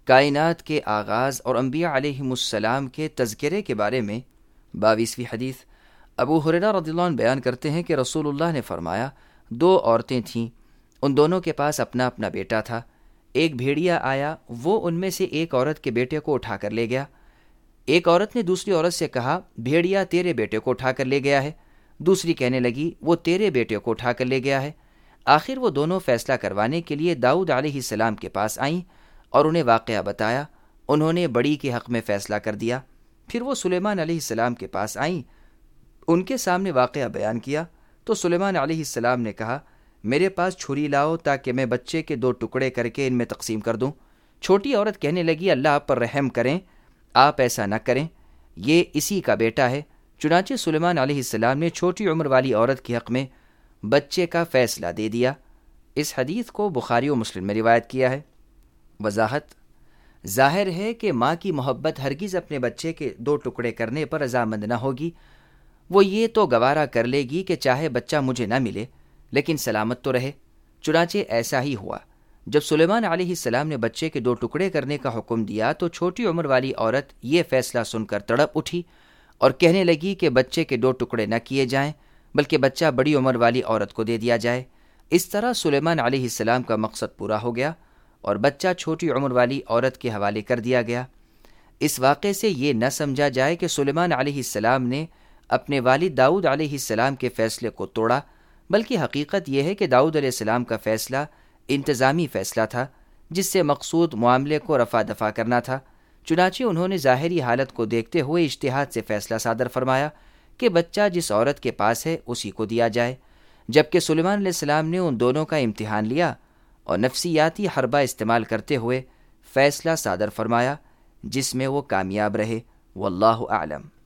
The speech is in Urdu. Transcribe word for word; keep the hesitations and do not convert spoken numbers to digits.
کائنات کے آغاز اور انبیاء علیہم السلام کے تذکرے کے بارے میں باویسویں حدیث۔ ابو ہریرہ رضی اللہ عنہ بیان کرتے ہیں کہ رسول اللہ نے فرمایا، دو عورتیں تھیں، ان دونوں کے پاس اپنا اپنا بیٹا تھا۔ ایک بھیڑیا آیا، وہ ان میں سے ایک عورت کے بیٹے کو اٹھا کر لے گیا۔ ایک عورت نے دوسری عورت سے کہا، بھیڑیا تیرے بیٹے کو اٹھا کر لے گیا ہے۔ دوسری کہنے لگی، وہ تیرے بیٹے کو اٹھا کر لے گیا ہے۔ آخر وہ دونوں فیصلہ کروانے کے لیے داؤد علیہ السلام کے پاس آئیں اور انہیں واقعہ بتایا۔ انہوں نے بڑی کے حق میں فیصلہ کر دیا۔ پھر وہ سلیمان علیہ السلام کے پاس آئیں، ان کے سامنے واقعہ بیان کیا تو سلیمان علیہ السلام نے کہا، میرے پاس چھری لاؤ تاکہ میں بچے کے دو ٹکڑے کر کے ان میں تقسیم کر دوں۔ چھوٹی عورت کہنے لگی، اللہ آپ پر رحم کریں، آپ ایسا نہ کریں، یہ اسی کا بیٹا ہے۔ چنانچہ سلیمان علیہ السلام نے چھوٹی عمر والی عورت کے حق میں بچے کا فیصلہ دے دیا۔ اس حدیث کو بخاری و مسلم میں روایت کیا ہے۔ وضاحت: ظاہر ہے کہ ماں کی محبت ہرگز اپنے بچے کے دو ٹکڑے کرنے پر رضامند نہ ہوگی۔ وہ یہ تو گوارا کر لے گی کہ چاہے بچہ مجھے نہ ملے لیکن سلامت تو رہے۔ چنانچہ ایسا ہی ہوا۔ جب سلیمان علیہ السلام نے بچے کے دو ٹکڑے کرنے کا حکم دیا تو چھوٹی عمر والی عورت یہ فیصلہ سن کر تڑپ اٹھی اور کہنے لگی کہ بچے کے دو ٹکڑے نہ کیے جائیں بلکہ بچہ بڑی عمر والی عورت کو دے دیا جائے۔ اس طرح سلیمان علیہ السلام کا مقصد پورا ہو گیا اور بچہ چھوٹی عمر والی عورت کے حوالے کر دیا گیا۔ اس واقعے سے یہ نہ سمجھا جائے کہ سلیمان علیہ السلام نے اپنے والد داؤد علیہ السلام کے فیصلے کو توڑا، بلکہ حقیقت یہ ہے کہ داؤد علیہ السلام کا فیصلہ انتظامی فیصلہ تھا، جس سے مقصود معاملے کو رفع دفع کرنا تھا۔ چنانچہ انہوں نے ظاہری حالت کو دیکھتے ہوئے اجتہاد سے فیصلہ صادر فرمایا کہ بچہ جس عورت کے پاس ہے اسی کو دیا جائے، جبکہ سلیمان علیہ السلام نے ان دونوں کا امتحان لیا اور نفسیاتی حربہ استعمال کرتے ہوئے فیصلہ صادر فرمایا جس میں وہ کامیاب رہے۔ واللہ اعلم۔